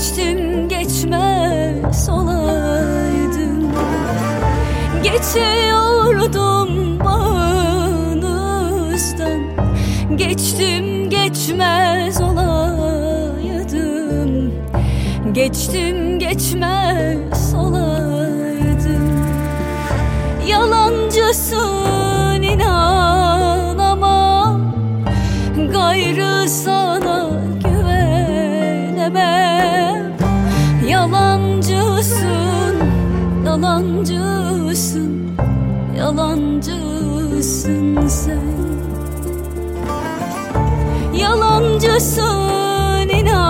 Geçtim geçmez olaydım, geçiyordum bağınızdan. Geçtim geçmez olaydım, geçtim geçmez olaydım. Yalancısın inanamam, gayrı sana güvenemem. Yalancısın, yalancısın, yalancısın sen. Yalancısın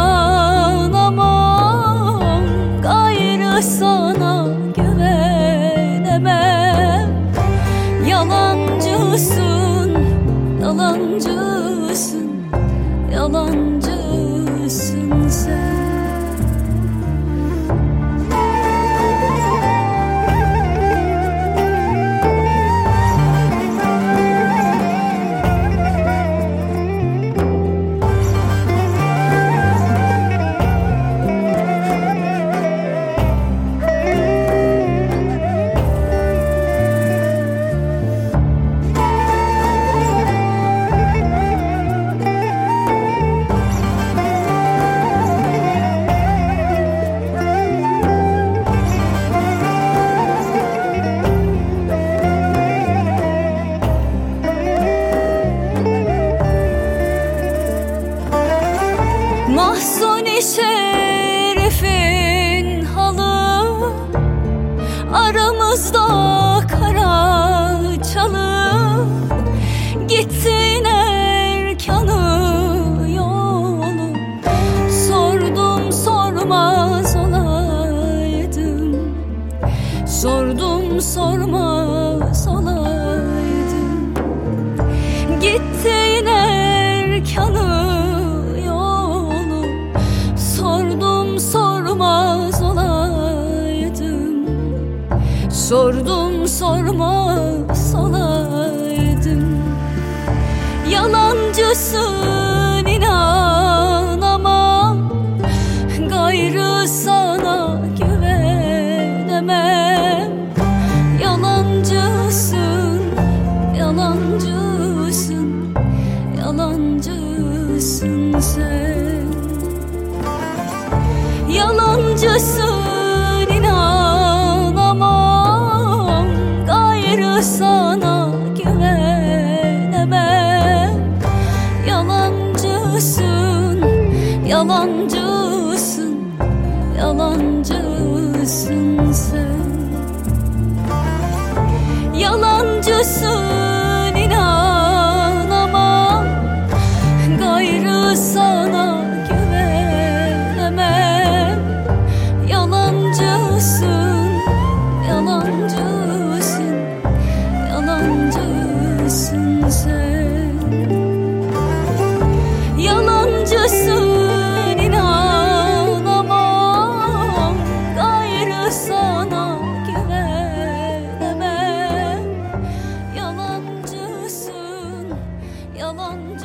inanamam, gayrı sana güvenemem. Yalancısın, yalancısın, yalancısın sen. Mahzun-i Şerif'in halı, aramızda kara çalı. Gittin erkanı yolu, sordum sormaz olaydım, sordum sormaz olaydım. Gittin erkanı sormaz olaydım, sordum sormaz olaydım. Yalancısın inanamam, gayrı sana güvenemem. Yalancısın, yalancısın, yalancısın sen. Yalancısın inanamam, gayrı sana güvenemem. Yalancısın, yalancısın, yalancısın sen. Yalancısın inanamam, gayrı sana güvenemem. Yalancısın, yalancısın, yalancısın sen. Yalancısın inanamam, gayrı sana güvenemem. Yalancısın, yalancısın.